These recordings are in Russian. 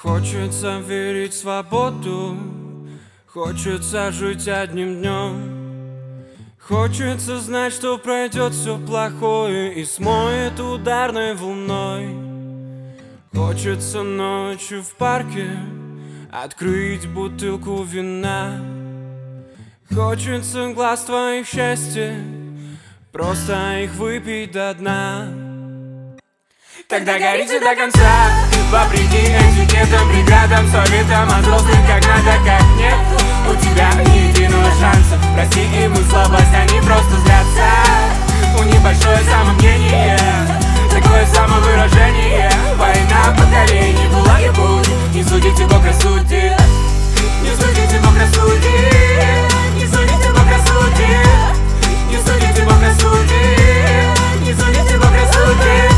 Хочется верить в свободу, хочется жить одним днем. Хочется знать, что пройдет все плохое и смоет ударной волной. Хочется ночью в парке открыть бутылку вина. Хочется глаз твоих счастья, просто их выпить до дна. Тогда горите до конца, вопреки этикетам, преградам, советам от взрослых, как надо, как нет. У тебя ни единого шанса, прости им их слабость, они просто злятся. У них большое самомнение, такое самовыражение. Война поколений была и будет, не судите, Бог рассудит. Не судите, Бог рассудит. Не судите, Бог рассудит. Не судите, Бог рассудит. Не судите, Бог рассудит.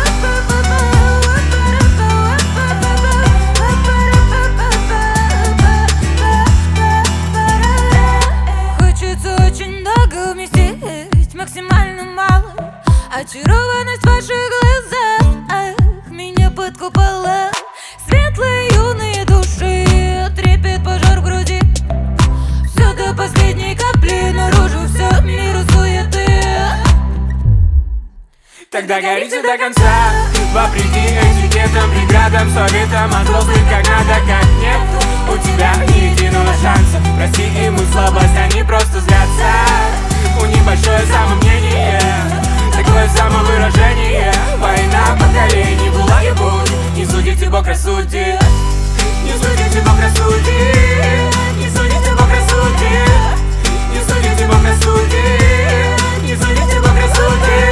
Максимально мало очарованность в ваших глазах меня подкупала. Светлые юные души, трепет пожар в груди. Все до последней капли, наружу все миру суеты. Тогда горите до конца, вопреки этикетам, преградам, советам от взрослых, как надо, как нет. У тебя ни единого шанса, прости им их слабость, они просто злятся. У них большое самомнение, такое самовыражение. Война поколений была и будет, не судите, Бог рассудит. Не судите, Бог рассудит. Не судите, Бог рассудит. Не судите, Бог рассудит. Не судите, Бог рассудит.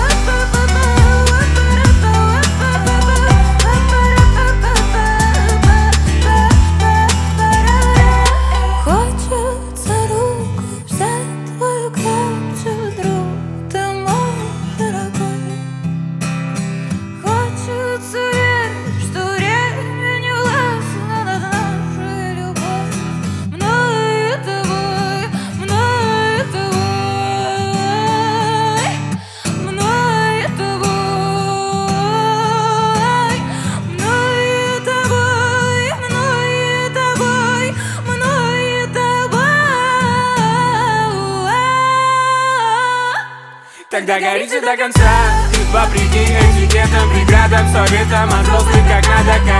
Тогда горите до конца, вопреки этикетам, преградам, советам от взрослых, как надо, как